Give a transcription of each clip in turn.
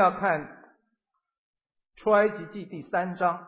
要看出埃及记第3章。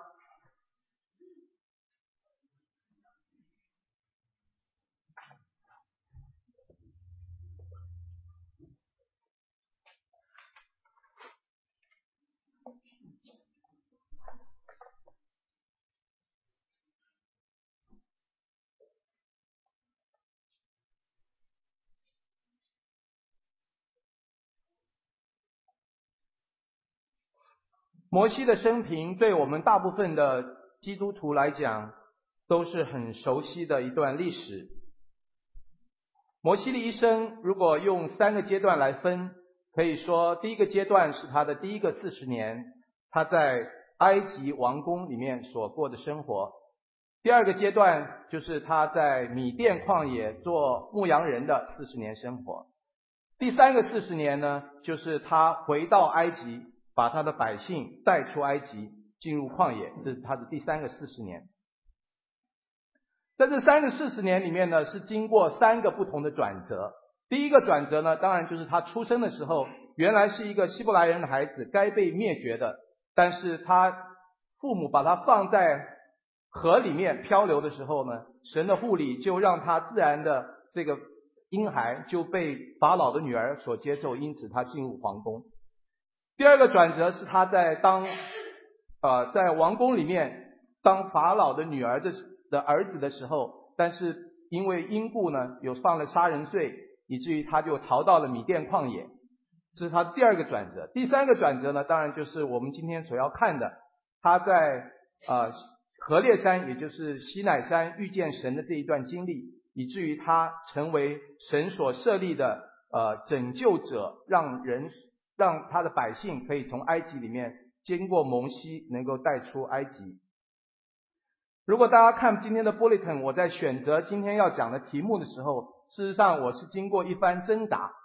摩西的生平对我们大部分的基督徒来讲都是很熟悉的一段历史。摩西的一生如果用3个阶段来分，可以说第一个阶段是他的第一个40年，他在埃及王宫里面所过的生活。第二个阶段就是他在米甸旷野做牧羊人的40年生活。第3个40年呢，就是他回到埃及，把他的百姓带出埃及，进入旷野，这是他的第3个40年。在这3个40年里面呢，是经过3个不同的转折。第一个转折呢，当然就是他出生的时候，原来是一个希伯来人的孩子，该被灭绝的，但是他父母把他放在河里面漂流的时候呢，神的护理就让他自然的这个婴孩就被法老的女儿所接受，因此他进入皇宫。第二个转折是他在在王宫里面当法老的女儿的儿子的时候，但是因为因故呢有犯了杀人罪，以至于他就逃到了米甸旷野，这是他第二个转折。第3个转折呢，当然就是我们今天所要看的，他在何烈山，也就是西乃山遇见神的这一段经历，以至于他成为神所设立的拯救者，让他的百姓可以从埃及里面经过摩西能够带出埃及。如果大家看今天的 bulletin， 我在选择今天要讲的题目的时候，事实上我是经过一番挣扎。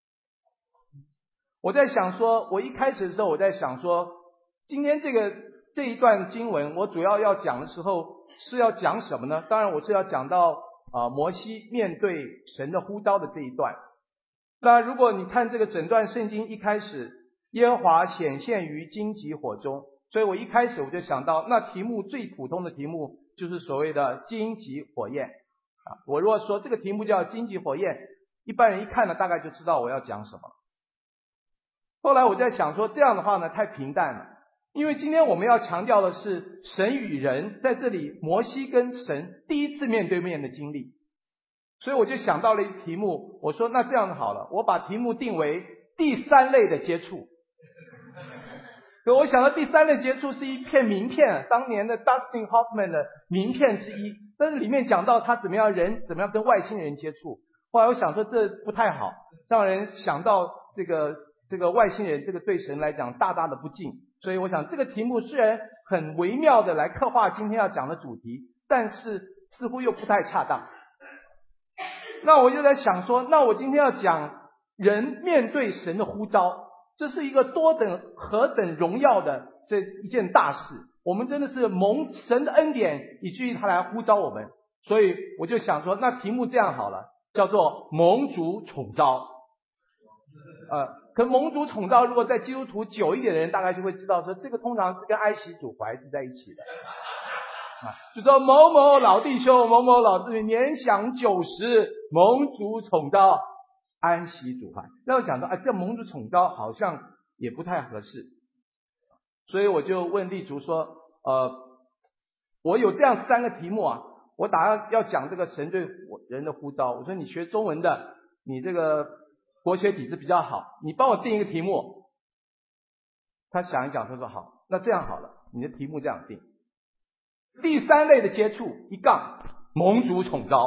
我在想说，我一开始的时候我在想说，今天这一段经文我主要讲的时候是要讲什么呢？当然我是要讲到摩西面对神的呼召的这一段。那如果你看这个整段圣经一开始，耶和华显现于荆棘火中，所以我一开始我就想到，那题目最普通的题目就是所谓的荆棘火焰我如果说这个题目叫荆棘火焰，一般人一看呢大概就知道我要讲什么。后来我在想说，这样的话呢太平淡了，因为今天我们要强调的是神与人，在这里摩西跟神第一次面对面的经历。所以我就想到了一个题目，我说那这样好了，我把题目定为第3类的接触。所以我想到第3类接触是一片名片，当年的 Dustin Hoffman 的名片之一，但是里面讲到他怎么样跟外星人接触。后来我想说这不太好，让人想到这个外星人，这个对神来讲大大的不敬。所以我想这个题目虽然很微妙的来刻画今天要讲的主题，但是似乎又不太恰当。那我就在想说，那我今天要讲人面对神的呼召，这是一个何等荣耀的这一件大事，我们真的是蒙神的恩典，以至于他来呼召我们。所以我就想说，那题目这样好了，叫做蒙主宠召。可蒙主宠召如果在基督徒久一点的人大概就会知道说，这个通常是跟安息主怀是在一起的就说某某老弟兄某某老弟年享90，蒙主宠召，安息主怀。那我想到这蒙主宠召好像也不太合适，所以我就问立竹说我有这样3个题目我打算要讲这个神对人的呼召。我说你学中文的，你这个国学底子比较好，你帮我定一个题目。他想一想，他说好，那这样好了，你的题目这样定，第3类的接触蒙主宠召。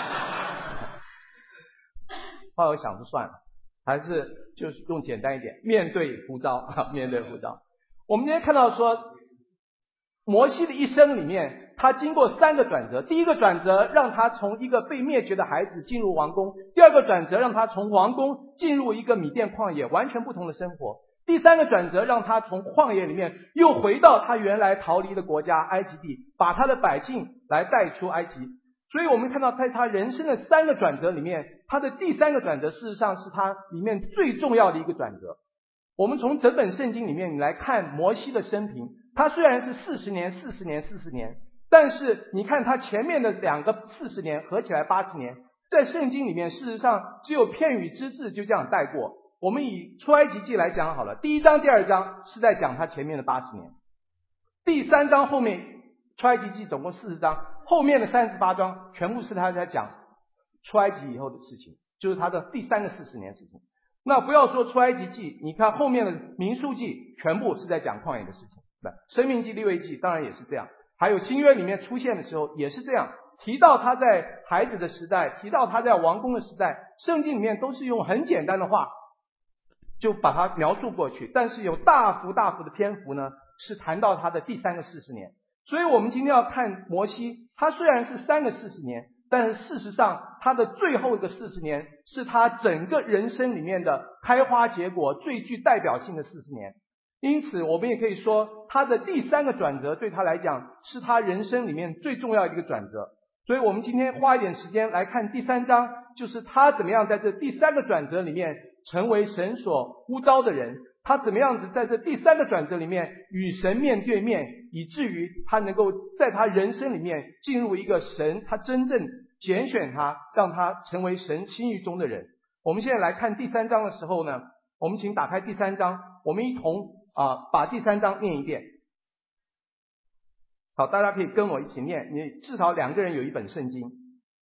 后来我想说算了，还是就是用简单一点，面对呼召面对呼召。我们今天看到说，摩西的一生里面，他经过3个转折。第一个转折让他从一个被灭绝的孩子进入王宫，第二个转折让他从王宫进入一个米甸旷野，完全不同的生活。第3个转折让他从旷野里面又回到他原来逃离的国家埃及地，把他的百姓来带出埃及。所以我们看到在他人生的3个转折里面，他的第3个转折事实上是他里面最重要的一个转折。 我们从整本圣经里面你来看摩西的生平，他虽然是40年，但是你看他前面的2个40年合起来80年，在圣经里面事实上只有片语之字就这样带过。我们以出埃及记来讲好了，第1章第2章是在讲他前面的80年，第3章后面出埃及记总共40章，后面的38章全部是他在讲出埃及以后的事情，就是他的第3个40年的事情。那不要说出埃及记，你看后面的民数记全部是在讲旷野的事情，申命记利未记当然也是这样，还有新约里面出现的时候也是这样，提到他在孩子的时代，提到他在王宫的时代，圣经里面都是用很简单的话就把它描述过去，但是有大幅的篇幅呢是谈到他的第3个40年。所以我们今天要看摩西，他虽然是3个40年，但是事实上他的最后一个40年是他整个人生里面的开花结果最具代表性的40年。因此我们也可以说他的第3个转折对他来讲是他人生里面最重要的一个转折。所以我们今天花一点时间来看第3章，就是他怎么样在这第3个转折里面成为神所呼召的人，他怎么样子在这第3个转折里面与神面对面，以至于他能够在他人生里面进入一个神他真正拣选他，让他成为神心意中的人。我们现在来看第3章的时候呢，我们请打开第3章，我们一同把第3章念一遍。好，大家可以跟我一起念，你至少2个人有一本圣经。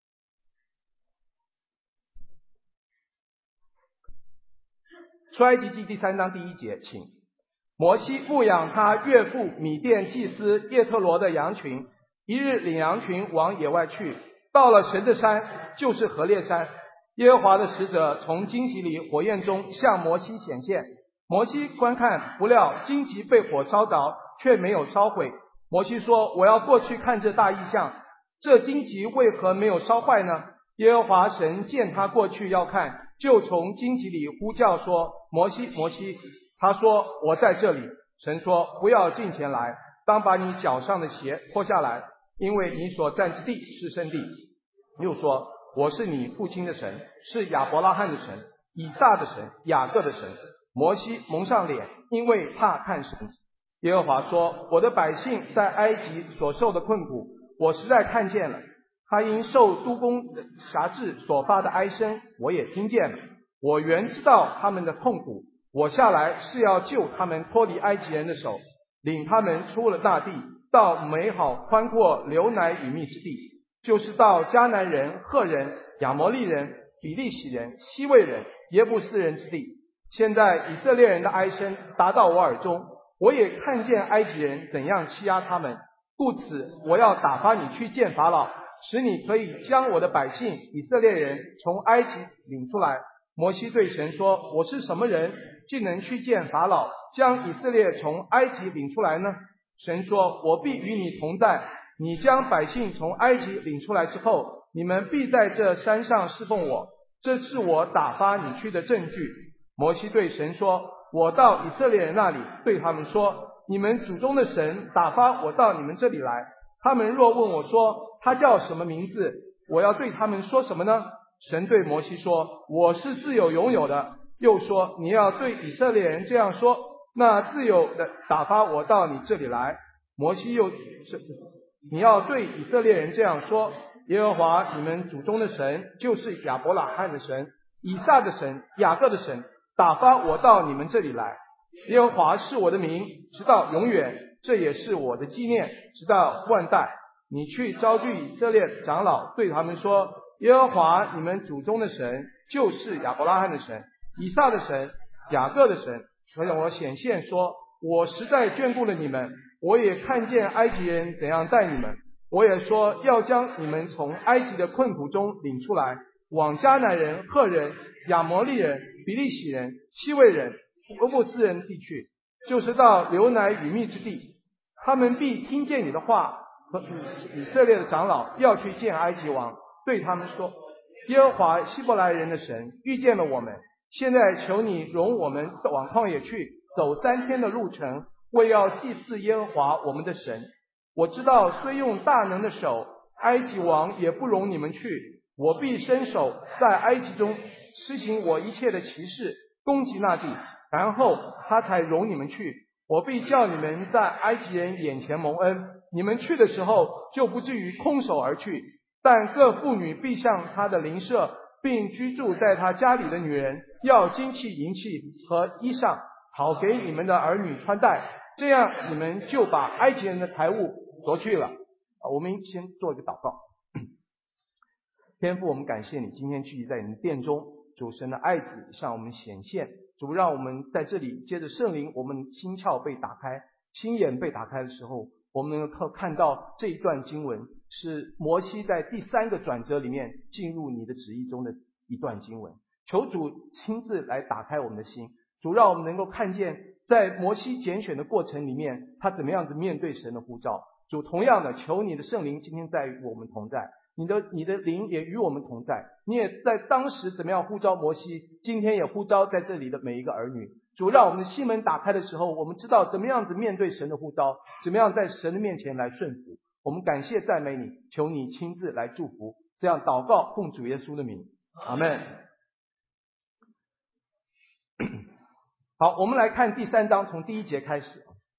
出埃及记第3章第1节，请。摩西牧养他岳父米甸祭司叶特罗的羊群，一日领羊群往野外去，到了神的山，就是何烈山。耶和华的使者从荆棘里火焰中向摩西显现，摩西观看，不料荆棘被火烧着，却没有烧毁。摩西说，我要过去看这大异象，这荆棘为何没有烧坏呢？耶和华神见他过去要看，就从荆棘里呼叫说，摩西，摩西。他说，我在这里。神说，不要近前来，当把你脚上的鞋脱下来，因为你所站之地是圣地。又说，我是你父亲的神，是亚伯拉罕的神，以撒的神，雅各的神。摩西蒙上脸，因为怕看神。耶和华说，我的百姓在埃及所受的困苦，我实在看见了，他因受督工辖制所发的哀声，我也听见了。我原知道他们的痛苦，我下来是要救他们脱离埃及人的手，领他们出了大地，到美好宽阔流奶与蜜之地，就是到迦南人、赫人、亚摩利人、比利洗人、希未人、耶布斯人之地。现在以色列人的哀声达到我耳中，我也看见埃及人怎样欺压他们，故此我要打发你去见法老，使你可以将我的百姓以色列人从埃及领出来。摩西对神说，我是什么人，竟能去见法老，将以色列从埃及领出来呢？神说，我必与你同在，你将百姓从埃及领出来之后，你们必在这山上侍奉我，这是我打发你去的证据。摩西对神说，我到以色列人那里，对他们说，你们祖宗的神打发我到你们这里来，他们若问我说，他叫什么名字，我要对他们说什么呢？神对摩西说，我是自有永有的。又说，你要对以色列人这样说，那自有的打发我到你这里来。摩西又你要对以色列人这样说，耶和华你们祖宗的神，就是亚伯拉罕的神，以撒的神，雅各的神，打发我到你们这里来。耶和华是我的名，直到永远，这也是我的纪念，直到万代。你去招聚以色列长老，对他们说，耶和华你们祖宗的神，就是亚伯拉罕的神，以撒的神，雅各的神。所以我显现说，我实在眷顾了你们，我也看见埃及人怎样待你们，我也说要将你们从埃及的困苦中领出来，往迦南人、赫人、亚摩利人、比利洗人、希未人、耶布斯人地区，就是到流奶与蜜之地。他们必听见你的话，和以色列的长老要去见埃及王，对他们说，耶和华希伯来人的神遇见了我们，现在求你容我们往旷野去，走3天的路程，为要祭祀耶和华我们的神。我知道虽用大能的手，埃及王也不容你们去，我必伸手在埃及中施行我一切的奇事，攻击那地， 然后他才容你们去。我必叫你们在埃及人眼前蒙恩，你们去的时候就不至于空手而去。但各妇女必向他的邻舍，并居住在他家里的女人，要金器、银器和衣裳，好给你们的儿女穿戴，这样你们就把埃及人的财物夺去了。我们先做一个祷告。天父，我们感谢你今天聚集在你的殿中，主神的爱子向我们显现，主让我们在这里接着圣灵，我们心窍被打开，心眼被打开的时候，我们能够看到这一段经文是摩西在第3个转折里面进入你的旨意中的一段经文。求主亲自来打开我们的心，主让我们能够看见在摩西拣选的过程里面，他怎么样子面对神的呼召。主同样的，求你的圣灵今天在与我们同在，你的灵也与我们同在，你也在当时怎么样呼召摩西，今天也呼召在这里的每一个儿女。主让我们的心门打开的时候，我们知道怎么样子面对神的呼召，怎么样在神的面前来顺服。我们感谢赞美你，求你亲自来祝福，这样祷告奉主耶稣的名，阿们。好，我们来看第3章，从第1节开始。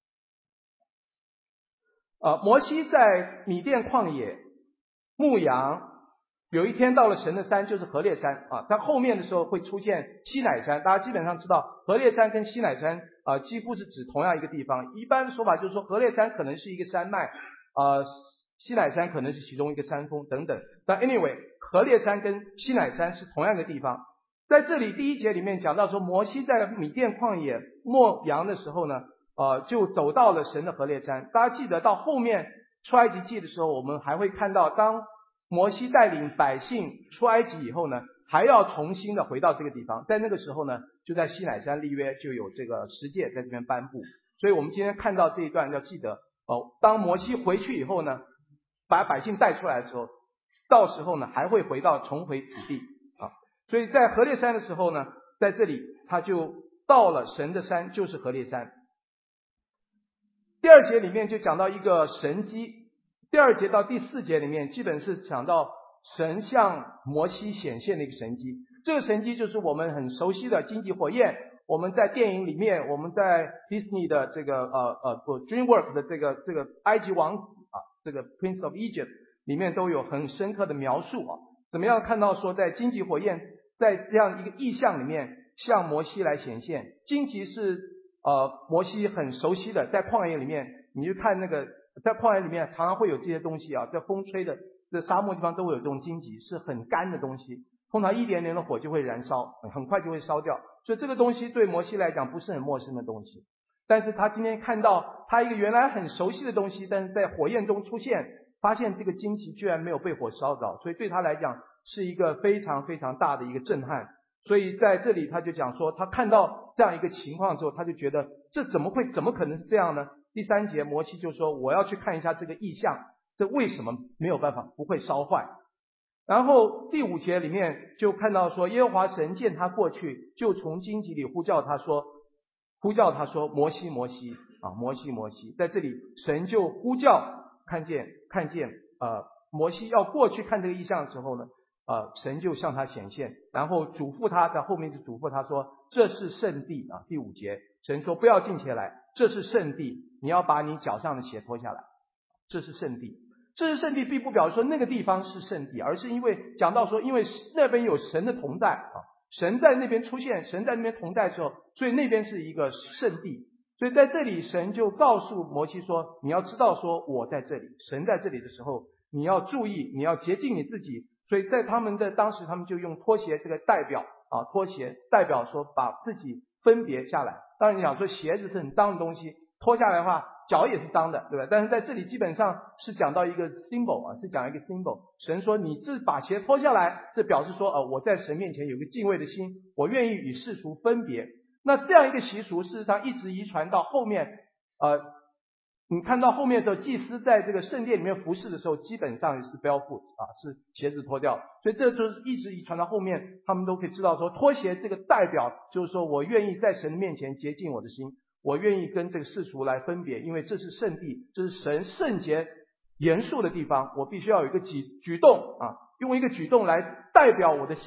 摩西在米甸旷野牧羊，有一天到了神的山，就是何烈山啊。在后面的时候会出现西乃山，大家基本上知道何烈山跟西乃山几乎是指同样一个地方。一般的说法就是说何烈山可能是一个山脉，西乃山可能是其中一个山峰等等。但 anyway， 何烈山跟西乃山是同样一个地方。在这里第1节里面讲到说，摩西在米甸旷野牧羊的时候呢，就走到了神的何烈山。大家记得到后面出埃及记的时候，我们还会看到当摩西带领百姓出埃及以后呢，还要重新的回到这个地方。在那个时候呢，就在西乃山立约，就有这个十诫在这边颁布。所以我们今天看到这一段要记得当摩西回去以后呢，把百姓带出来的时候，到时候呢还会重回土地啊。所以在何烈山的时候呢，在这里他就到了神的山，就是何烈山。第2节里面就讲到一个神迹，第2节到第4节里面基本是讲到神向摩西显现的一个神迹。这个神迹就是我们很熟悉的荆棘火焰，我们在电影里面，我们在 Disney 的这个DreamWorks 的这个埃及王子这个 Prince of Egypt 里面都有很深刻的描述怎么样看到说在荆棘火焰在这样一个意象里面向摩西来显现。荆棘是摩西很熟悉的，在旷野里面，你就看那个在旷野里面常常会有这些东西在风吹的这沙漠地方都会有这种荆棘，是很干的东西，通常一点点的火就会燃烧，很快就会烧掉。所以这个东西对摩西来讲不是很陌生的东西，但是他今天看到他一个原来很熟悉的东西，但是在火焰中出现，发现这个荆棘居然没有被火烧着，所以对他来讲是一个非常非常大的一个震撼。所以在这里他就讲说，他看到这样一个情况之后，他就觉得这怎么可能是这样呢？第3节摩西就说，我要去看一下这个异象，这为什么没有办法不会烧坏。然后第5节里面就看到说，耶和华神见他过去，就从荆棘里呼叫他说摩西摩西摩西摩西。在这里神就呼叫，看见摩西要过去看这个异象的时候呢，神就向他显现，然后嘱咐他，在后面就嘱咐他说，这是圣地第5节神说不要近前来，这是圣地，你要把你脚上的鞋脱下来，这是圣地。这是圣地并不表示说那个地方是圣地，而是因为讲到说，因为那边有神的同在神在那边出现，神在那边同在之后，所以那边是一个圣地。所以在这里神就告诉摩西说，你要知道说我在这里，神在这里的时候，你要注意，你要洁净你自己。所以在当时他们就用拖鞋这个代表拖鞋代表说把自己分别下来。当然你想说鞋子是很脏的东西，脱下来的话脚也是脏的，对吧？但是在这里基本上是讲到一个 symbol 是讲一个 symbol。神说你把鞋脱下来，这表示说我在神面前有个敬畏的心，我愿意与世俗分别。那这样一个习俗事实上一直遗传到后面你看到后面的时候，祭司在这个圣殿里面服侍的时候，基本上是 barefoot 是鞋子脱掉，所以这就是一直遗传到后面，他们都可以知道说，脱鞋这个代表就是说我愿意在神的面前洁净我的心，我愿意跟这个世俗来分别，因为这是圣地，这是神圣洁严肃的地方，我必须要有一个举动用一个举动来代表我的心，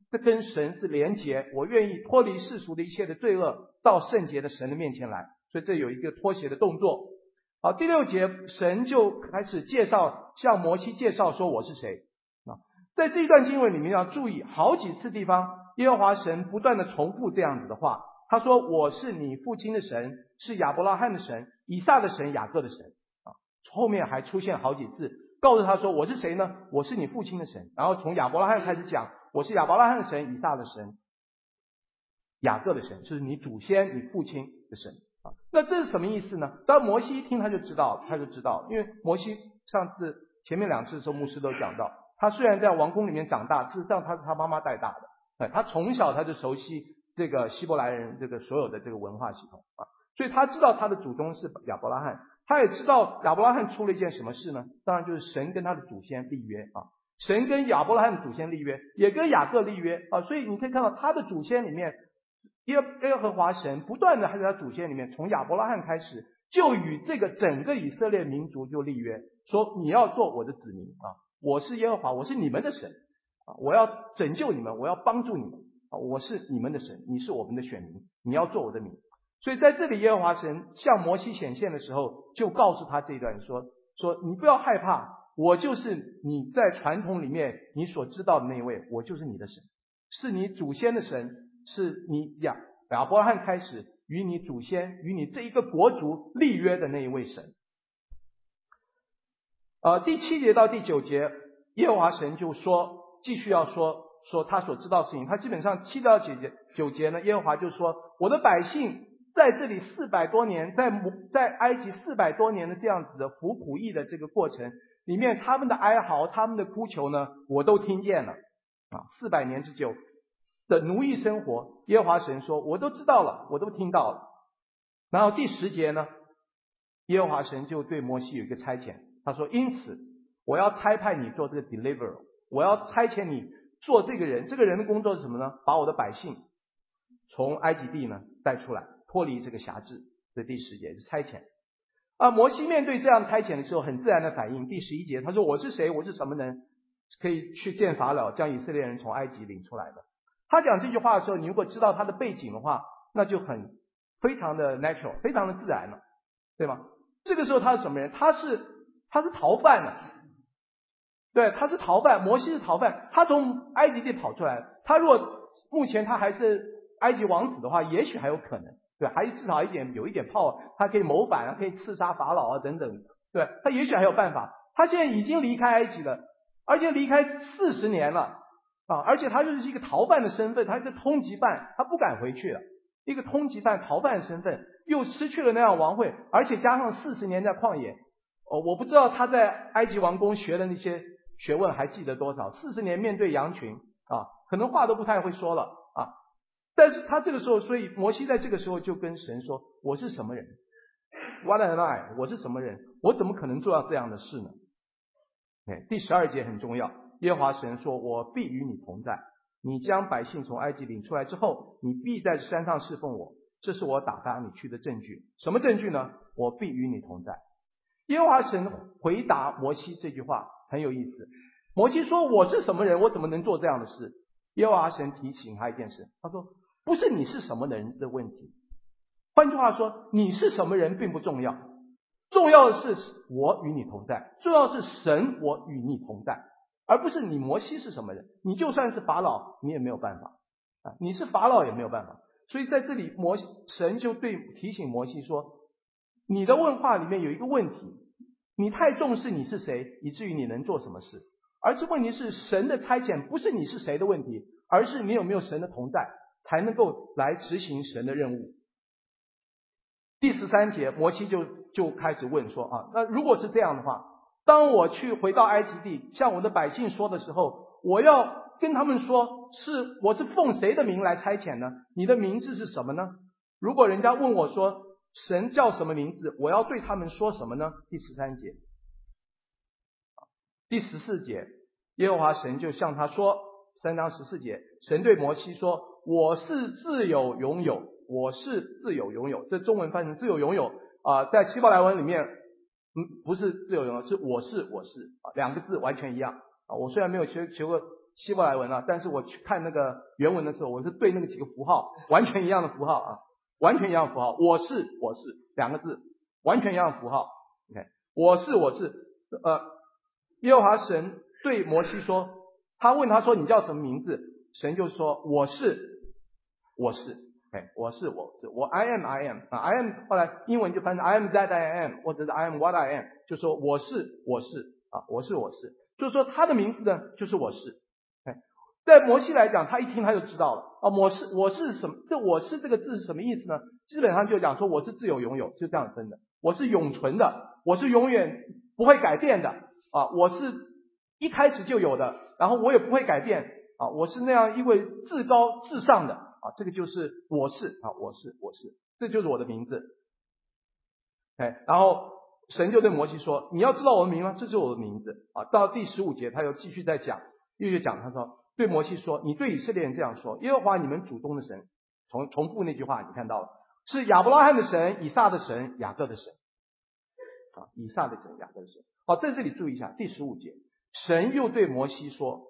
这跟神是连结，我愿意脱离世俗的一切的罪恶，到圣洁的神的面前来，所以这有一个脱鞋的动作。好，第6节神就开始介绍，向摩西介绍说我是谁啊。在这一段经文里面要注意好几次地方，耶和华神不断的重复这样子的话，他说我是你父亲的神，是亚伯拉罕的神，以撒的神，雅各的神啊。后面还出现好几次告诉他说我是谁呢？我是你父亲的神，然后从亚伯拉罕开始讲，我是亚伯拉罕的神，以撒的神，雅各的神，就是你祖先你父亲的神啊。那这是什么意思呢？当摩西一听他就知道，因为摩西上次前面2次的时候牧师都讲到，他虽然在王宫里面长大，事实上他是他妈妈带大的，他从小他就熟悉这个希伯来人这个所有的这个文化系统啊，所以他知道他的祖宗是亚伯拉罕，他也知道亚伯拉罕出了一件什么事呢？当然就是神跟他的祖先立约啊，神跟亚伯拉罕的祖先立约，也跟雅各立约啊，所以你可以看到他的祖先里面，耶和华神不断的还在他祖先里面，从亚伯拉罕开始就与这个整个以色列民族就立约，说你要做我的子民啊，我是耶和华，我是你们的神啊，我要拯救你们，我要帮助你们啊，我是你们的神，你是我们的选民，你要做我的民。所以在这里耶和华神向摩西显现的时候，就告诉他这一段说你不要害怕，我就是你在传统里面你所知道的那一位，我就是你的神，是你祖先的神，是你亚伯拉罕开始与你祖先与你这一个国族立约的那一位神。第7节到第9节，耶和华神就说继续要说他所知道的事情。他基本上7到9节呢，耶和华就说我的百姓在这里400多年，在埃及400多年的这样子的服苦役的这个过程里面，他们的哀嚎他们的哭求呢，我都听见了啊，400年之久的奴役生活，耶和华神说我都知道了，我都听到了。然后第10节呢，耶和华神就对摩西有一个差遣，他说因此我要差派你做这个 deliverer， 我要差遣你做这个人，这个人的工作是什么呢？把我的百姓从埃及地呢带出来，脱离这个辖制。这第10节是差遣摩西面对这样差遣的时候很自然的反应。第11节他说我是谁，我是什么人，可以去见法老，将以色列人从埃及领出来的。他讲这句话的时候，你如果知道他的背景的话，那就非常的 natural， 非常的自然了，对吗？这个时候他是什么人？他是逃犯了，对，他是逃犯，摩西是逃犯，他从埃及地跑出来，他如果目前他还是埃及王子的话，也许还有可能，对，还至少有一点炮，他可以谋反啊，可以刺杀法老啊等等，对，他也许还有办法。他现在已经离开埃及了，而且离开40年了啊，而且他就是一个逃犯的身份，他是通缉犯，他不敢回去了，一个通缉犯逃犯的身份，又失去了那样王位，而且加上40年在旷野我不知道他在埃及王宫学的那些学问还记得多少，40年面对羊群啊，可能话都不太会说了啊。但是他这个时候，所以摩西在这个时候就跟神说我是什么人 What am I？ 我是什么人，我怎么可能做到这样的事呢？第12节很重要，耶和华神说我必与你同在，你将百姓从埃及领出来之后，你必在山上侍奉我，这是我打发你去的证据。什么证据呢？我必与你同在。耶和华神回答摩西这句话很有意思，摩西说我是什么人，我怎么能做这样的事？耶和华神提醒他一件事，他说不是你是什么人的问题，换句话说你是什么人并不重要，重要的是我与你同在，重要的是神我与你同在，而不是你摩西是什么人。你就算是法老你也没有办法你是法老也没有办法。所以在这里神就提醒摩西说，你的问话里面有一个问题，你太重视你是谁以至于你能做什么事，而这问题是神的差遣不是你是谁的问题，而是你有没有神的同在才能够来执行神的任务。第13节摩西就开始问说那如果是这样的话，当我回到埃及地向我的百姓说的时候，我要跟他们说我是奉谁的名来差遣呢？你的名字是什么呢？如果人家问我说神叫什么名字，我要对他们说什么呢？第13节。第14节耶和华神就向他说，3章14节神对摩西说我是自有永有，我是自有永有，这中文翻成自有永有在希伯来文里面不是自有永有，是我是两个字完全一样我虽然没有学过希伯来文啊，但是我去看那个原文的时候，我是对那个几个符号完全一样的符号啊，完全一样的符号，我是两个字，完全一样的符号。OK， 我是耶和华神对摩西说，他问他说你叫什么名字？神就说我是。OK， 我 I am I am 后来英文就翻成 I am that I am 或者是 I am what I am， 就说我是啊，我是，就是说他的名字呢就是我是。OK， 在摩西来讲，他一听他就知道了啊，我是什么？这我是这个字是什么意思呢？基本上就讲说我是自有永有，就这样分的。我是永存的，我是永远不会改变的啊，我是一开始就有的，然后我也不会改变啊，我是那样一位至高至上的啊，这个就是我是啊，我是，这就是我的名字。哎，然后神就对摩西说，你要知道我的名吗？这是我的名字啊。到第15节他又继续在讲，又讲，他说对摩西说，你对以色列人这样说，耶和华你们祖宗的神，重复那句话你看到了，是亚伯拉罕的神，以撒的神，雅各的神啊，以撒的神，雅各的神。好，在这里注意一下第15节，神又对摩西说，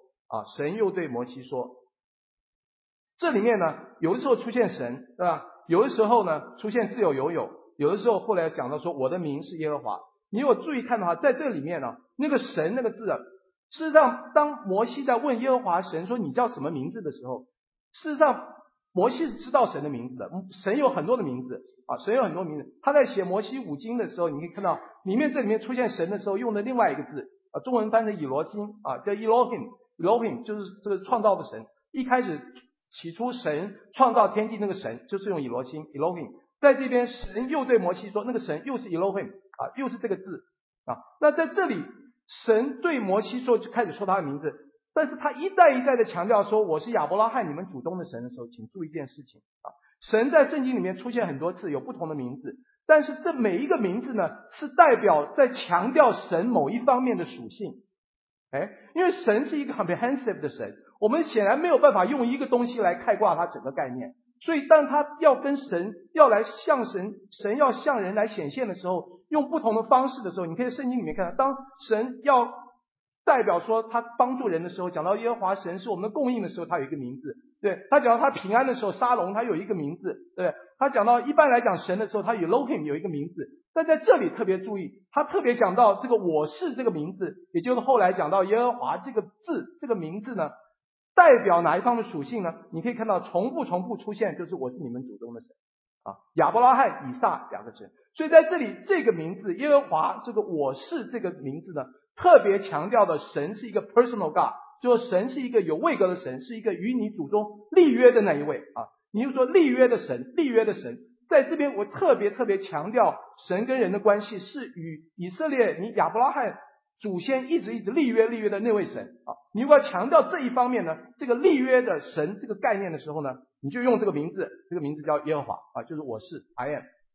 这里面呢有的时候出现神，对吧？有的时候呢出现自有永有，有的时候后来讲到说我的名是耶和华。你如果注意看的话，在这里面呢，那个神那个字啊，事实上当摩西在问耶和华神说你叫什么名字的时候，事实上摩西是知道神的名字的，神有很多的名字啊，神有很多名字。他在写摩西五经的时候，你可以看到这里面出现神的时候用的另外一个字啊，中文翻成以罗星啊，叫 Elohim 就是这个创造的神。一开始起初神创造天地那个神就是用以罗星 Elohim， 在这边神又对摩西说，那个神又是 Elohim 啊，又是这个字啊。那在这里神对摩西说，就开始说他的名字，但是他一再的强调说我是亚伯拉罕你们祖宗的神的时候，请注意一件事情啊，神在圣经里面出现很多次，有不同的名字，但是这每一个名字呢是代表在强调神某一方面的属性。因为神是一个 comprehensive 的神，我们显然没有办法用一个东西来概括它整个概念，所以当他要跟神要来向神要向人来显现的时候，用不同的方式的时候，你可以在圣经里面看到，当神要代表说他帮助人的时候，讲到耶和华神是我们的供应的时候，他有一个名字，对，他讲到他平安的时候，沙龙他有一个名字，对，他讲到一般来讲神的时候，他有 Elohim 有一个名字，但在这里特别注意，他特别讲到这个我是这个名字，也就是后来讲到耶和华这个字这个名字呢，代表哪一方面属性呢？你可以看到重复出现，就是我是你们祖宗的神啊，亚伯拉罕以撒两个神。所以在这里这个名字耶和华这个我是这个名字呢，特别强调的神是一个 personal God， 就是神是一个有位格的神，是一个与你祖宗立约的那一位啊。你就说立约的神，在这边我特别强调神跟人的关系是与以色列你亚伯拉罕祖先一直立约的那位神啊。你如果要强调这一方面呢，这个立约的神这个概念的时候呢，你就用这个名字叫耶和华啊，就是我是 I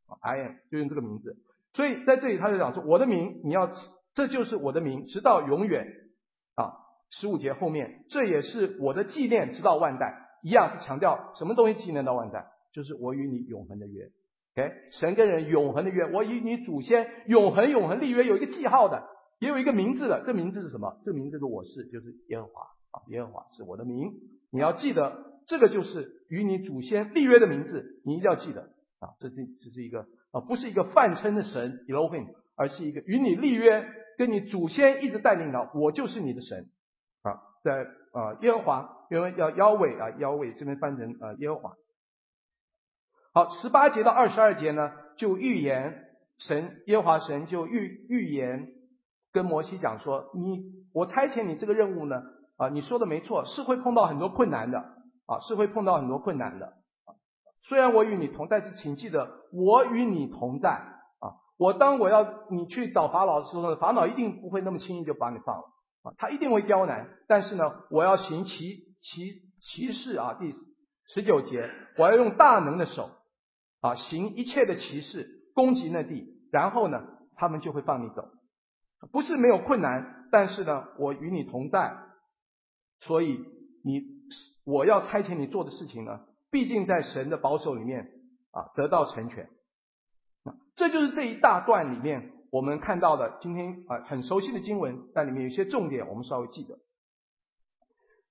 am 就用这个名字。所以在这里他就讲说我的名这就是我的名直到永远啊。15节后面这也是我的纪念直到万代，一样是强调什么东西纪念到万代，就是我与你永恒的约。OK， 神跟人永恒的约，我与你祖先永恒立约，有一个记号的，也有一个名字的。这名字是什么？这名字是我是，就是耶和华啊，耶和华是我的名。你要记得，这个就是与你祖先立约的名字，你一定要记得啊。这是一个不是一个泛称的神 Elohim， 而是一个与你立约，跟你祖先一直带领的，我就是你的神啊。在耶和华，因为要腰尾这边翻成耶和华。好，18节到22节呢，就预言耶和华神就预言跟摩西讲说，我差遣你这个任务呢，你说的没错，是会碰到很多困难的啊，虽然我与你同在，但是请记得我与你同在啊。当我要你去找法老的时候呢，法老一定不会那么轻易就把你放了啊，他一定会刁难，但是呢，我要行奇事啊。第19节，我要用大能的手行一切的奇事，攻击那地，然后呢，他们就会放你走。不是没有困难，但是呢，我与你同在，所以我要差遣你做的事情呢，毕竟在神的保守里面得到成全。这就是这一大段里面我们看到的今天很熟悉的经文，但里面有些重点我们稍微记得。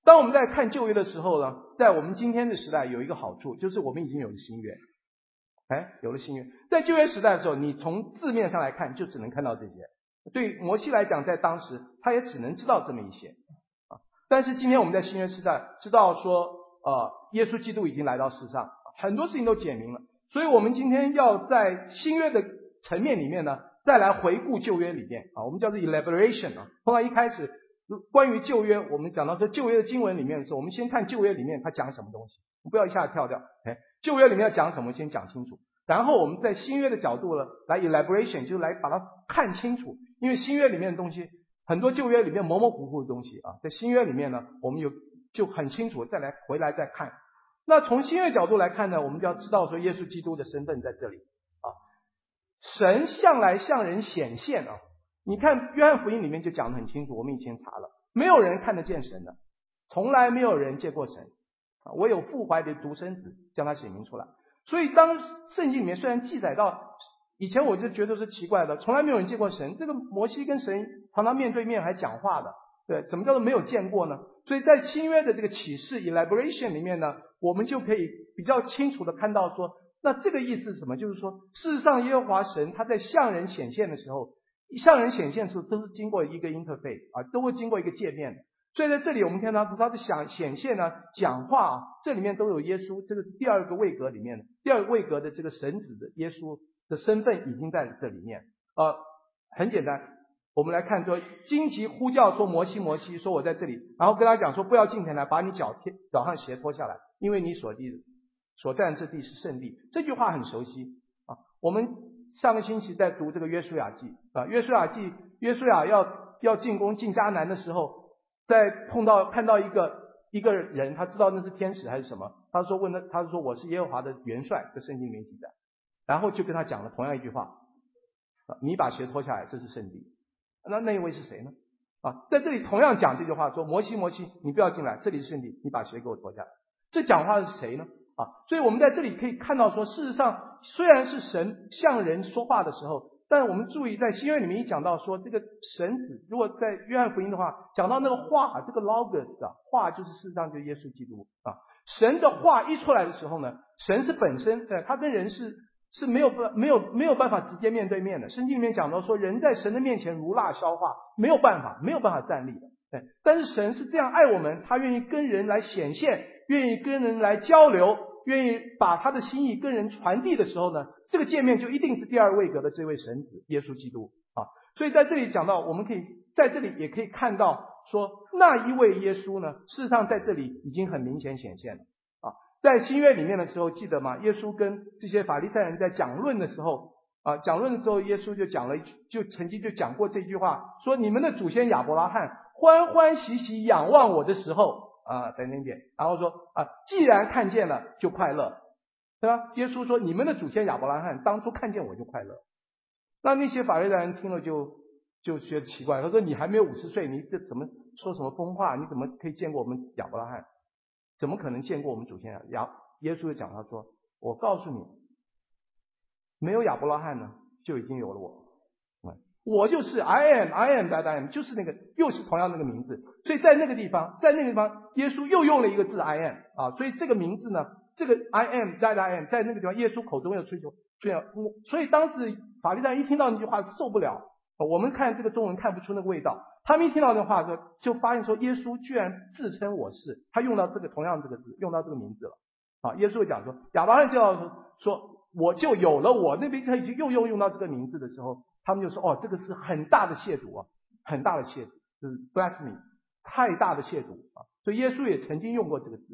当我们在看旧约的时候呢，在我们今天的时代有一个好处，就是我们已经有了新约。有了新约。在旧约时代的时候，你从字面上来看就只能看到这些。对摩西来讲，在当时他也只能知道这么一些但是今天我们在新约时代知道说耶稣基督已经来到世上，很多事情都解明了。所以我们今天要在新约的层面里面呢，再来回顾旧约里面我们叫做 elaboration 从来一开始关于旧约，我们讲到说旧约的经文里面的时候，我们先看旧约里面它讲什么东西，不要一下子跳掉。旧约里面要讲什么先讲清楚，然后我们在新约的角度呢来 elaboration， 就来把它看清楚。因为新约里面的东西很多旧约里面模模糊糊的东西在新约里面呢我们就很清楚，再来回来再看。那从新约角度来看呢，我们就要知道说耶稣基督的身份在这里神向来向人显现你看约翰福音里面就讲得很清楚，我们以前查了，没有人看得见神的，从来没有人见过神唯有父怀的独生子将他显明出来。所以当圣经里面虽然记载到，以前我就觉得是奇怪的，从来没有人见过神，这个摩西跟神常常面对面还讲话的，对，怎么叫做没有见过呢？所以在新约的这个启示 elaboration 里面呢，我们就可以比较清楚的看到说，那这个意思是什么？就是说事实上耶和华神他在向人显现的时候，向人显现的时候都是经过一个 interface 都会经过一个界面的。所以在这里我们看到他的显现呢，讲话这里面都有耶稣，这个第二个位格里面，第二个位格的这个神子的耶稣的身份已经在这里面很简单，我们来看说，荆棘呼叫说摩西摩西，说我在这里，然后跟他讲说不要近前来，把你脚上鞋脱下来，因为你所占之地是圣地。这句话很熟悉我们上个星期在读这个约书亚记约书亚要进攻进迦南的时候，在看到一个人，他知道那是天使还是什么，他说我是耶和华的元帅，这圣经里面记载，然后就跟他讲了同样一句话你把鞋脱下来，这是圣地。那一位是谁呢在这里同样讲这句话，说摩西摩西你不要进来，这里是圣地，你把鞋给我脱下来。这讲话的是谁呢所以我们在这里可以看到说，事实上虽然是神向人说话的时候，但我们注意在新约里面一讲到说这个神子，如果在约翰福音的话讲到那个话，这个 logos 话就是事实上就是耶稣基督神的话一出来的时候呢，神是本身他跟人是没有办法直接面对面的。圣经里面讲到说，人在神的面前如蜡消化，没有办法站立的。但是神是这样爱我们，他愿意跟人来显现，愿意跟人来交流，愿意把他的心意跟人传递的时候呢，这个界面就一定是第二位格的这位神子耶稣基督所以在这里讲到，我们可以在这里也可以看到说，那一位耶稣呢，事实上在这里已经很明显显现了在新约里面的时候，记得吗？耶稣跟这些法利赛人在讲论的时候耶稣就曾经就讲过这句话，说你们的祖先亚伯拉罕欢欢喜喜仰望我的时候在那边，然后说既然看见了就快乐，对吧？耶稣说你们的祖先亚伯拉罕当初看见我就快乐。那些法利赛人听了就觉得奇怪，他说你还没有50岁，你这怎么说什么疯话？你怎么可以见过我们亚伯拉罕？怎么可能见过我们祖先耶稣就讲他说，我告诉你，没有亚伯拉罕呢就已经有了我就是 I am that I am， 就是那个又是同样那个名字。所以在那个地方耶稣又用了一个字 I am 所以这个名字呢，这个 I am that I am 在那个地方耶稣口中又吹出所以当时法利赛人一听到那句话受不了我们看这个中文看不出那个味道，他们一听到那话就发现说耶稣居然自称我是，他用到这个同样这个字，用到这个名字了耶稣讲说亚伯拉罕就要说我就有了我，那边他已经又用到这个名字的时候，他们就说这个是很大的亵渎很大的亵渎，就是 blasphemy， 太大的亵渎所以耶稣也曾经用过这个字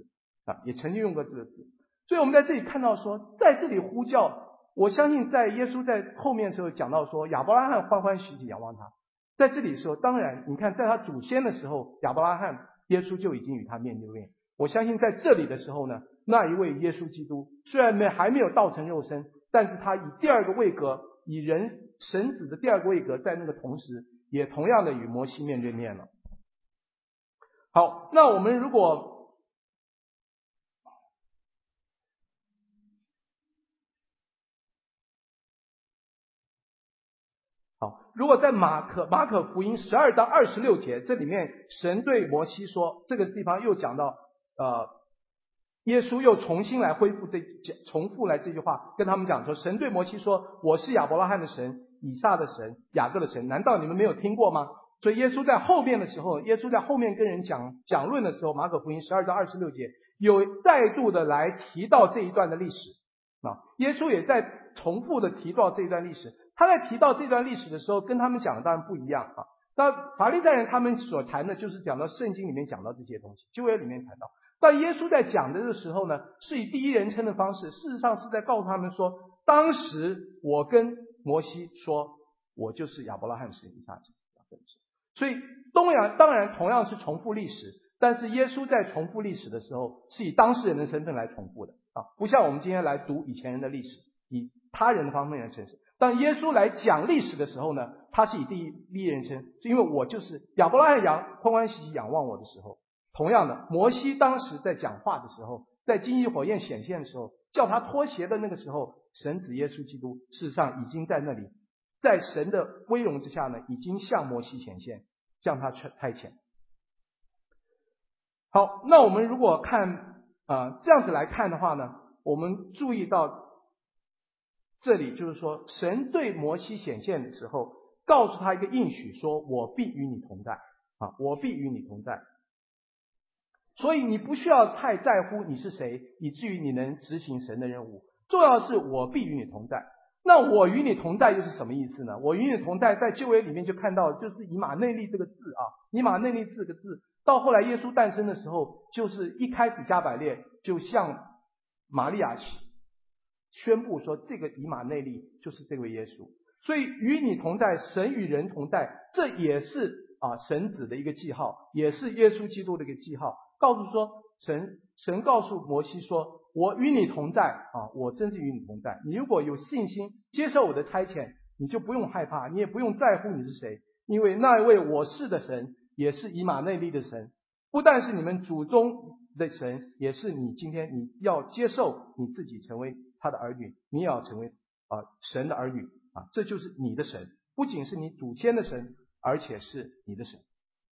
所以我们在这里看到说，在这里呼叫，我相信在耶稣在后面的时候讲到说亚伯拉罕欢欢喜喜仰望他，在这里的时候，当然你看在他祖先的时候，亚伯拉罕耶稣就已经与他面对面。我相信在这里的时候呢，那一位耶稣基督虽然还没有道成肉身，但是他以第二个位格，以神子的第二个位格，在那个同时也同样的与摩西面对面了。好，那我们如果好，如果在马可福音12到26节，这里面神对摩西说，这个地方又讲到耶稣又重复来这句话，跟他们讲说，神对摩西说，我是亚伯拉罕的神，以撒的神，雅各的神，难道你们没有听过吗？所以耶稣在后面跟人讲论的时候，马可福音12到26节有再度的来提到这一段的历史啊，耶稣也在重复的提到这一段历史。他在提到这段历史的时候，跟他们讲的当然不一样啊。那法利赛人他们所谈的就是讲到圣经里面讲到这些东西，旧约里面谈到。但耶稣在讲的时候呢，是以第一人称的方式，事实上是在告诉他们说，当时我跟摩西说，我就是亚伯拉罕神以撒神。所以当然同样是重复历史，但是耶稣在重复历史的时候，是以当事人的身份来重复的啊，不像我们今天来读以前人的历史，以他人的方面来陈述。当耶稣来讲历史的时候呢，他是以第一人称，是因为我就是亚伯拉罕欢欢喜喜仰望我的时候。同样的，摩西当时在讲话的时候，在金鸡火焰显现的时候，叫他脱鞋的那个时候，神子耶稣基督事实上已经在那里，在神的威荣之下呢，已经向摩西显现，向他差遣。好，那我们如果看这样子来看的话呢，我们注意到这里就是说，神对摩西显现的时候，告诉他一个应许，说我必与你同在啊，我必与你同在。所以你不需要太在乎你是谁，以至于你能执行神的任务。重要的是我必与你同在。那我与你同在又是什么意思呢？我与你同在在旧约里面就看到，就是以马内利这个字啊，以马内利这个字，到后来耶稣诞生的时候，就是一开始加百列就向玛利亚宣布说，这个以马内利就是这位耶稣。所以与你同在，神与人同在，这也是神子的一个记号，也是耶稣基督的一个记号，告诉说神告诉摩西说，我与你同在啊，我真是与你同在。你如果有信心接受我的差遣，你就不用害怕，你也不用在乎你是谁，因为那一位我是的神也是以马内利的神，不但是你们祖宗的神，也是你今天你要接受你自己成为他的儿女，你也要成为神的儿女啊，这就是你的神，不仅是你祖先的神，而且是你的神。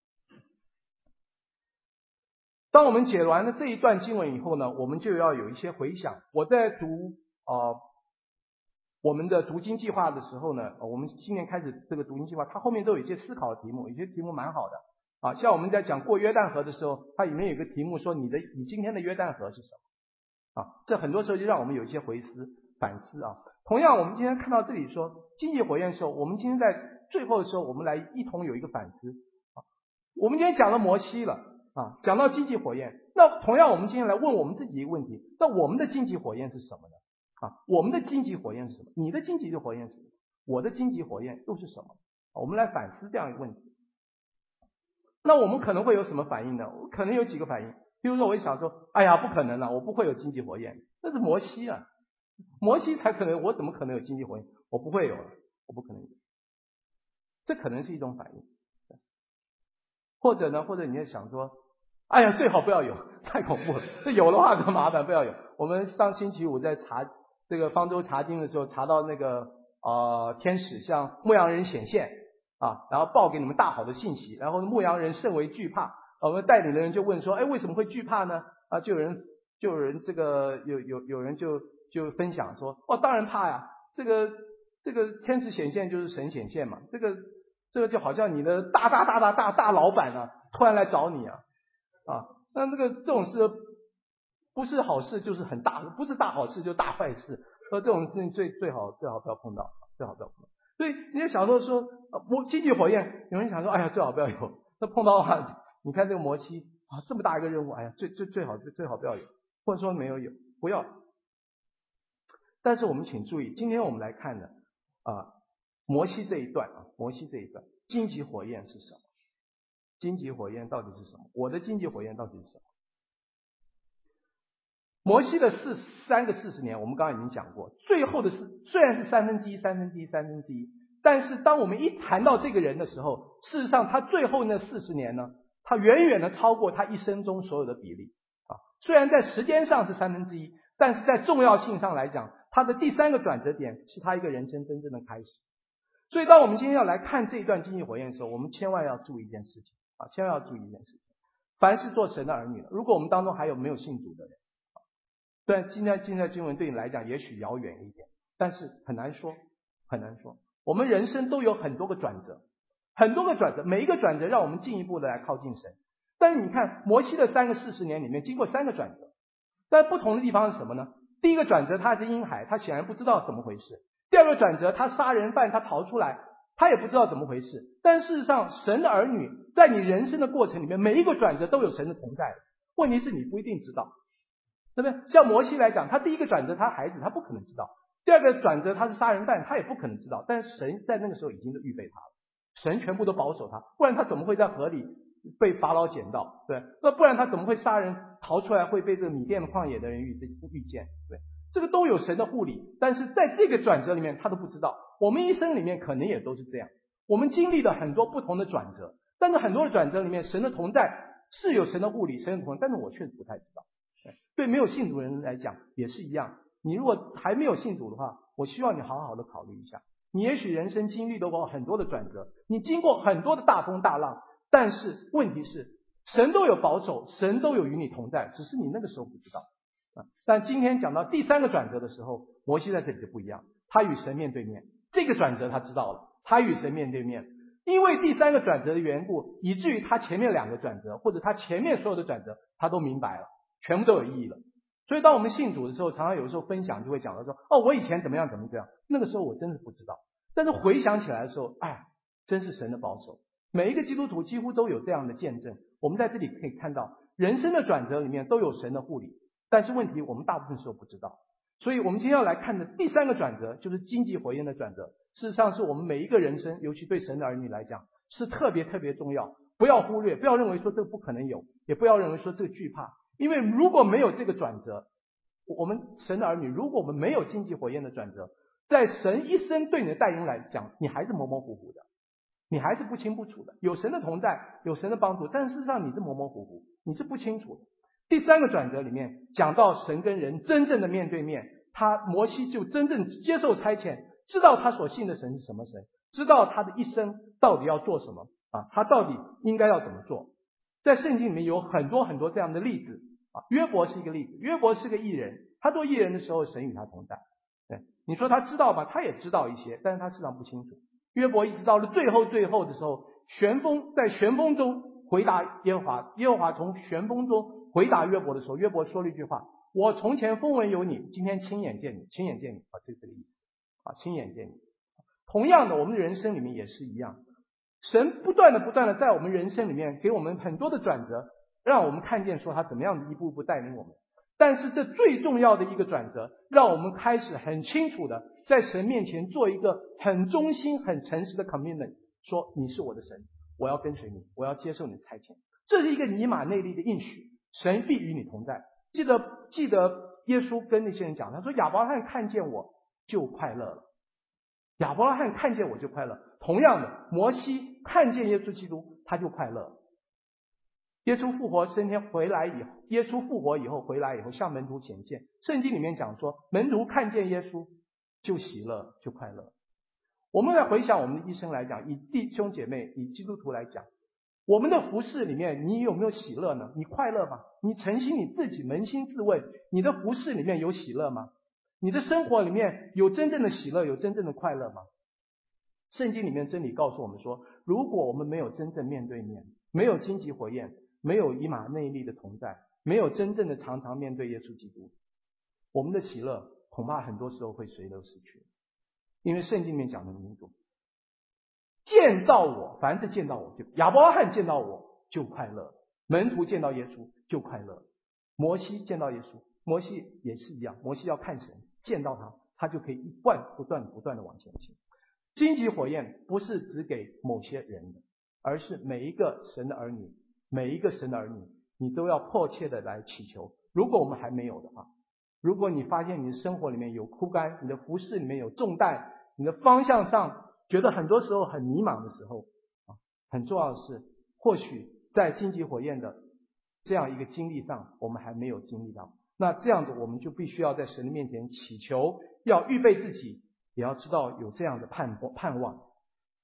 当我们解完了这一段经文以后呢，我们就要有一些回想。我在读我们的读经计划的时候呢，我们今年开始这个读经计划，它后面都有一些思考的题目，有些题目蛮好的啊。像我们在讲过约旦河的时候，它里面有一个题目说你今天的约旦河是什么啊？这很多时候就让我们有一些反思啊。同样，我们今天看到这里说荆棘火焰的时候，我们今天在最后的时候，我们来一同有一个反思啊。我们今天讲了摩西了啊，讲到荆棘火焰，那同样我们今天来问我们自己一个问题，那我们的荆棘火焰是什么呢？啊，我们的荆棘火焰是什么？你的荆棘火焰是什么？我的荆棘火焰又是什么？我们来反思这样一个问题。那我们可能会有什么反应呢？可能有几个反应。比如说，我会想说，哎呀，不可能了，我不会有荆棘火焰，那是摩西啊，摩西才可能，我怎么可能有荆棘火焰？我不会有了，我不可能有。这可能是一种反应。或者你在想说，哎呀，最好不要有，太恐怖了。这有的话更麻烦，不要有。我们上星期五在查这个方舟查经的时候，查到那个天使向牧羊人显现啊，然后报给你们大好的信息，然后牧羊人甚为惧怕。我们带领的人就问说，哎，为什么会惧怕呢？啊，就有人这个有人就分享说，当然怕呀，这个天使显现就是神显现嘛，这个就好像你的大老板啊，突然来找你啊，那这种事不是好事就是很大，不是大好事就大坏事，这种事情最好不要碰到，最好不要碰到。所以你也想说荆棘火焰，有人想说，哎呀，最好不要有。那碰到的话，你看这个摩西这么大一个任务，哎呀，最好不要有，或者说没有不要。但是我们请注意，今天我们来看的摩西这一段荆棘火焰是什么？荆棘火焰到底是什么？我的荆棘火焰到底是什么？摩西的3个40年，我们刚刚已经讲过，最后的虽然是1/3，但是当我们一谈到这个人的时候，事实上他最后那40年呢，他远远的超过他一生中所有的比例啊。虽然在时间上是1/3，但是在重要性上来讲，他的第3个转折点是他一个人生真正的开始。 所以当我们今天要来看这一段经济火焰的时候，我们千万要注意一件事情啊，千万要注意一件事情。凡是做神的儿女的，如果我们当中还有没有信主的人，虽然今天经文对你来讲也许遥远一点，但是很难说，很难说。我们人生都有很多个转折，很多个转折，每一个转折让我们进一步的来靠近神。但是你看摩西的3个40年里面经过3个转折，但不同的地方是什么呢？第一个转折他是婴孩，他显然不知道怎么回事。第二个转折他杀人犯，他逃出来，他也不知道怎么回事。但事实上神的儿女在你人生的过程里面，每一个转折都有神的同在，问题是你不一定知道，对不对？像摩西来讲，他第一个转折他孩子他不可能知道，第二个转折他是杀人犯，他也不可能知道，但是神在那个时候已经都预备他了，神全部都保守他，不然他怎么会在河里被法老捡到？对，那不然他怎么会杀人逃出来会被这个米甸的旷野的人遇见？对，这个都有神的护理，但是在这个转折里面他都不知道。我们一生里面可能也都是这样，我们经历了很多不同的转折，但是很多的转折里面神的同在是有神的护理，神的同在，但是我确实不太知道。对没有信主的人来讲也是一样，你如果还没有信主的话，我希望你好好的考虑一下，你也许人生经历过很多的转折，你经过很多的大风大浪，但是问题是神都有保守，神都有与你同在，只是你那个时候不知道。但今天讲到第3个转折的时候，摩西在这里就不一样，他与神面对面，这个转折他知道了，他与神面对面，因为第3个转折的缘故，以至于他前面2个转折或者他前面所有的转折他都明白了，全部都有意义了。所以当我们信主的时候，常常有时候分享就会讲到说，我以前怎么样怎么这样，那个时候我真的不知道，但是回想起来的时候，真是神的保守。每一个基督徒几乎都有这样的见证，我们在这里可以看到人生的转折里面都有神的护理，但是问题我们大部分时候不知道。所以我们今天要来看的第3个转折就是荆棘火焰的转折，事实上是我们每一个人生，尤其对神的儿女来讲是特别特别重要，不要忽略，不要认为说这个不可能有，也不要认为说这个惧怕，因为如果没有这个转折，我们神的儿女，如果我们没有荆棘火焰的转折，在神一生对你的带领来讲，你还是模模糊糊的，你还是不清不楚的，有神的同在，有神的帮助，但事实上你是模模糊糊，你是不清楚的。第3个转折里面讲到神跟人真正的面对面，摩西就真正接受差遣，知道他所信的神是什么神，知道他的一生到底要做什么他到底应该要怎么做。在圣经里面有很多很多这样的例子约伯是一个例子，约伯是个义人，他做义人的时候神与他同在。对，你说他知道吗？他也知道一些，但是他事实上不清楚。约伯一直到了最后的时候，在旋风中回答耶和华，耶和华从旋风中回答约伯的时候，约伯说了一句话，我从前风闻有你，今天亲眼见你，亲眼见你这个意思亲眼见你。同样的，我们的人生里面也是一样，神不断的在我们人生里面给我们很多的转折，让我们看见说他怎么样的一步步带领我们。但是这最重要的一个转折，让我们开始很清楚的在神面前做一个很忠心很诚实的 commitment， 说你是我的神，我要跟随你，我要接受你的差遣。这是一个尼玛内利的应许，神必与你同在。记得耶稣跟那些人讲，他说亚伯拉罕看见我就快乐了，亚伯拉罕看见我就快乐。同样的，摩西看见耶稣基督他就快乐。耶稣复活升天回来以后，耶稣复活以后回来以后向门徒显现，圣经里面讲说门徒看见耶稣就喜乐就快乐。我们来回想我们的一生来讲，以弟兄姐妹以基督徒来讲，我们的服事里面你有没有喜乐呢？你快乐吗？你诚心你自己扪心自问，你的服事里面有喜乐吗？你的生活里面有真正的喜乐，有真正的快乐吗？圣经里面真理告诉我们说，如果我们没有真正面对面，没有荆棘火焰，没有以马内利的同在，没有真正的常常面对耶稣基督，我们的喜乐恐怕很多时候会随流逝去。因为圣经里面讲的明楚，见到我，凡是见到我，就亚伯拉罕见到我就快乐，门徒见到耶稣就快乐，摩西见到耶稣，摩西也是一样，摩西要看神，见到他就可以不断的往前行。荆棘火焰不是只给某些人的，而是每一个神的儿女，每一个神的儿女，你都要迫切的来祈求。如果我们还没有的话，如果你发现你的生活里面有枯干，你的服事里面有重担，你的方向上觉得很多时候很迷茫的时候很重要的是，或许在荆棘火焰的这样一个经历上我们还没有经历到，那这样子我们就必须要在神的面前祈求，要预备自己，也要知道有这样的盼望，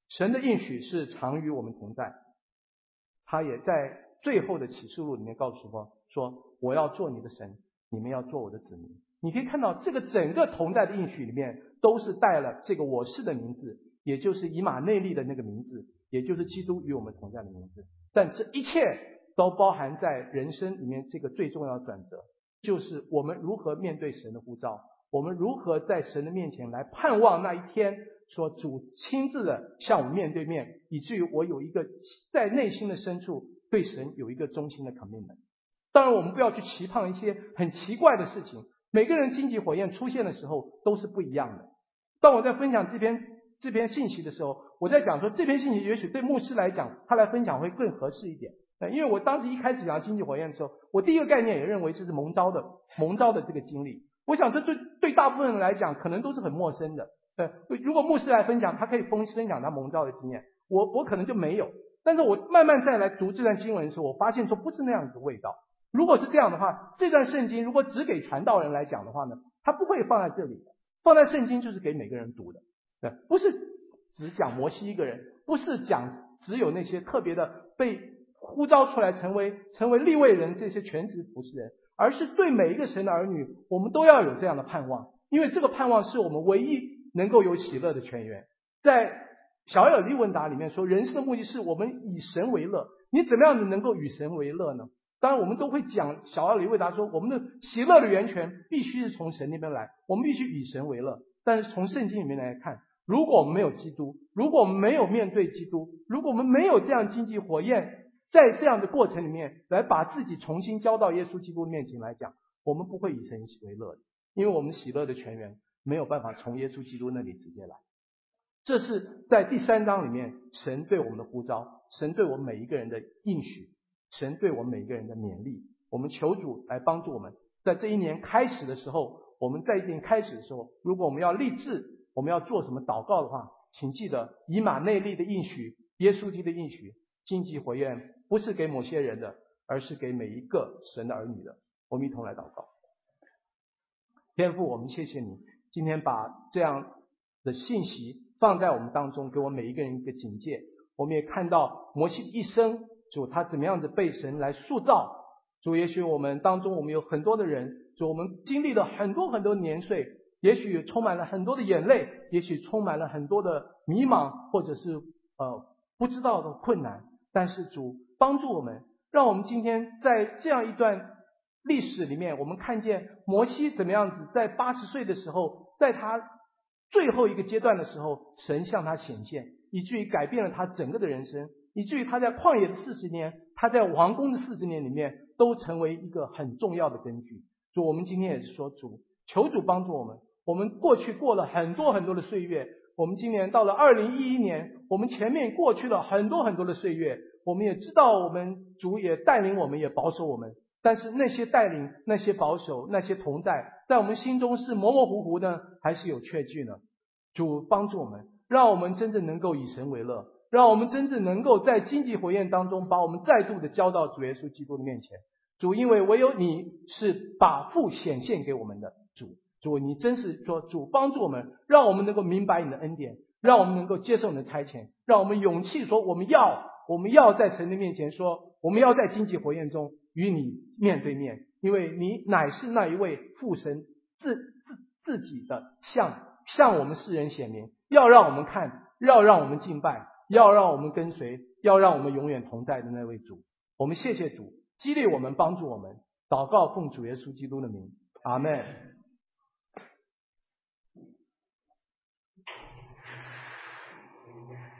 神的应许是常与我们同在，他也在最后的启示录里面告诉我说，我要做你的神，你们要做我的子民。你可以看到这个整个同在的应许里面都是带了这个我是的名字，也就是以马内利的那个名字，也就是基督与我们同在的名字。但这一切都包含在人生里面这个最重要的转折，就是我们如何面对神的呼召，我们如何在神的面前来盼望那一天说主亲自的向我们面对面，以至于我有一个在内心的深处对神有一个忠心的 commitment。 当然我们不要去期盼一些很奇怪的事情，每个人荆棘火焰出现的时候都是不一样的。当我在分享这篇信息的时候，我在讲说这篇信息也许对牧师来讲他来分享会更合适一点，因为我当时一开始讲荆棘火焰的时候，我第一个概念也认为这是蒙召的这个经历。我想这对大部分人来讲可能都是很陌生的。如果牧师来分享，他可以分享他蒙召的经验，我可能就没有。但是我慢慢再来读这段经文的时候，我发现说不是那样子的味道。如果是这样的话，这段圣经如果只给传道人来讲的话呢，他不会放在这里的。放在圣经就是给每个人读的，不是只讲摩西一个人，不是讲只有那些特别的被呼召出来成为利未人这些全职服侍人，而是对每一个神的儿女，我们都要有这样的盼望，因为这个盼望是我们唯一能够有喜乐的泉源。在小尔利问答里面说，人生的目的是我们以神为乐，你怎么样你能够与神为乐呢？当然我们都会讲小奥里维达说，我们的喜乐的源泉必须是从神那边来，我们必须以神为乐。但是从圣经里面来看，如果我们没有基督，如果我们没有面对基督，如果我们没有这样荆棘火焰，在这样的过程里面来把自己重新交到耶稣基督面前来讲，我们不会以神为乐的，因为我们喜乐的泉源没有办法从耶稣基督那里直接来。这是在第3章里面神对我们的呼召，神对我们每一个人的应许，神对我们每一个人的勉励。我们求主来帮助我们，在这一年开始的时候，我们在一年开始的时候，如果我们要立志，我们要做什么祷告的话，请记得以马内利的应许，耶稣基督的应许，荆棘火焰不是给某些人的，而是给每一个神的儿女的。我们一同来祷告。天父，我们谢谢你今天把这样的信息放在我们当中，给我们每一个人一个警戒。我们也看到摩西一生，主他怎么样子被神来塑造。主，也许我们当中我们有很多的人，主我们经历了很多很多年岁，也许充满了很多的眼泪，也许充满了很多的迷茫，或者是不知道的困难。但是主帮助我们，让我们今天在这样一段历史里面，我们看见摩西怎么样子在80岁的时候，在他最后一个阶段的时候，神向他显现，以至于改变了他整个的人生，以至于他在旷野的40年，他在王宫的40年里面都成为一个很重要的根据。主，我们今天也是说，主求主帮助我们。我们过去过了很多很多的岁月，我们今年到了2011年，我们前面过去了很多很多的岁月，我们也知道我们主也带领我们，也保守我们，但是那些带领，那些保守，那些同在，在我们心中是模模糊糊呢，还是有确据呢？主帮助我们，让我们真正能够以神为乐，让我们真正能够在荆棘火焰当中把我们再度的交到主耶稣基督的面前。主，因为唯有你是把父显现给我们的主，你真是说，主帮助我们，让我们能够明白你的恩典，让我们能够接受你的差遣，让我们勇气说，我们要在神的面前说，我们要在荆棘火焰中与你面对面，因为你乃是那一位父神自己的向我们世人显明，要让我们看，要让我们敬拜，要让我们跟随，要让我们永远同在的那位主。我们谢谢主，激励我们，帮助我们。祷告奉主耶稣基督的名，阿们。